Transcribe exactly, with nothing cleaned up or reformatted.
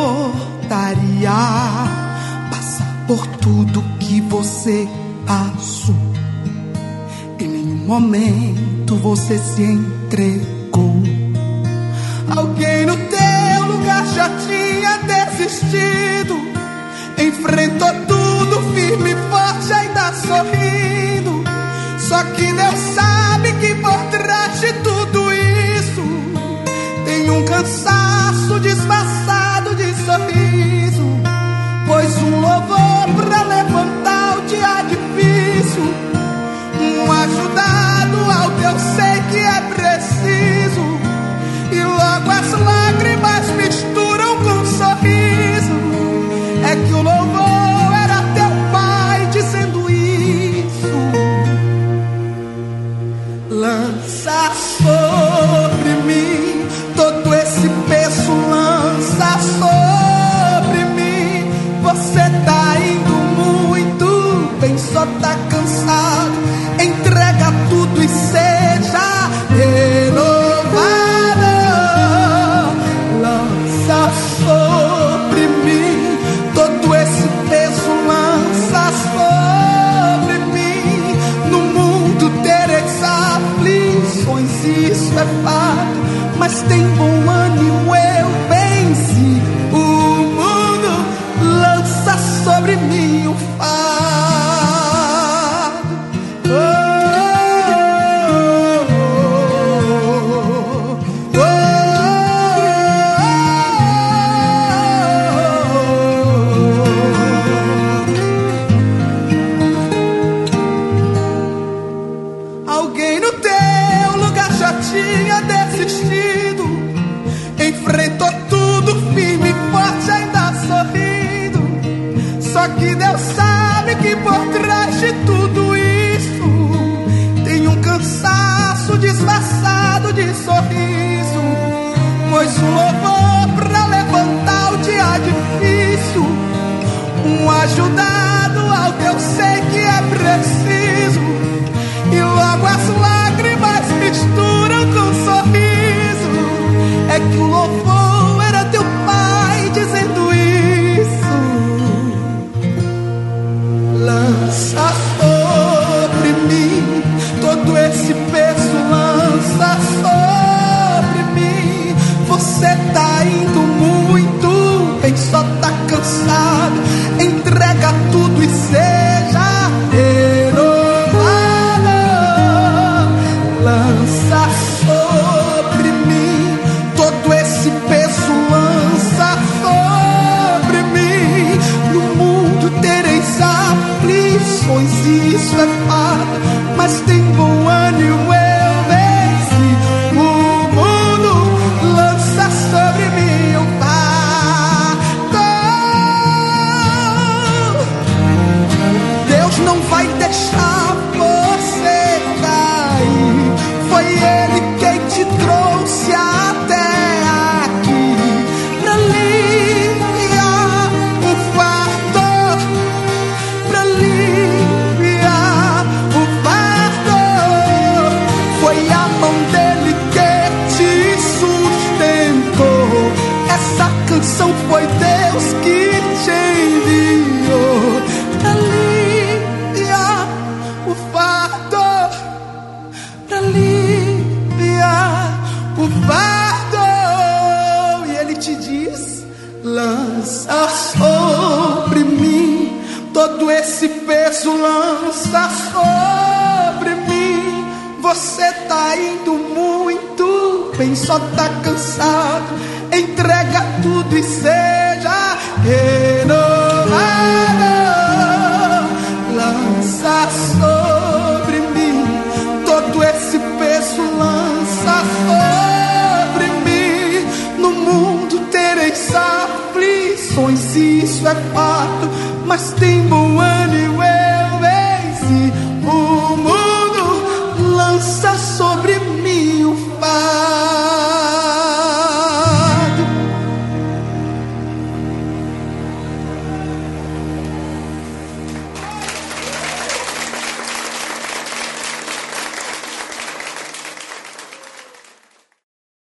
importaria passar por tudo que você passou. Em nenhum momento você se entregou. Alguém no teu lugar já tinha desistido, enfrentou tudo firme e forte, ainda sorrindo. Só que Deus sabe que por trás de tudo isso tem um cansaço disfarçado de sorriso. Pois um louvor pra levantar o dia difícil, um ajudado ao que eu sei que é preciso. E logo as lágrimas misturam com um sorriso. É que o louvor era teu pai dizendo isso. Lança sobre mim todo esse peso, lança sobre mim. Você tá indo muito bem, só tá cansado. Entrega tudo e seja renovado. Lança sobre mim todo esse peso, lança sobre mim. No mundo tereis aflições, isso é fato, mas tem bom ânimo, eu venci o mundo. Lança sobre mim o fardo. Oh, oh, oh, oh. Alguém no teu lugar já tinha desistido, enfrentou tudo firme e forte, ainda sorrindo. Só que Deus sabe que por trás de tudo isso tem um cansaço disfarçado de sorriso. Pois um louvor pra levantar o dia difícil, um ajudado ao que eu sei que é preciso. E logo as lágrimas misturam com um sorriso. É que o louvor era teu pai dizendo isso. Lança sobre mim todo esse peso, lança sobre mim. Você tá indo muito bem, só tá cansado. Entrega tudo e seja renovado. Lança sobre mim todo esse peso, lança sobre mim. No mundo tereis aflições, isso é fato, mas tem bom ânimo, eu venci o mundo. Lança sobre mim o fardo. Deus não vai deixar você cair. Foi Ele quem te trouxe até aqui pra aliviar o fardo, pra aliviar o fardo. Foi a mão dele que te sustentou. Essa canção foi Deus que te enviou pra aliviar o fardo, pra aliviar o fardo. E ele te diz: lança sobre mim todo esse peso, lança sobre mim. Você tá indo muito bem, só tá cansado. Entrega tudo e seja renovado. Lança sobre mim todo esse peso, lança sobre mim. No mundo tereis aflições, isso é fato, mas tem bom ânimo, eu venci o mundo. Lança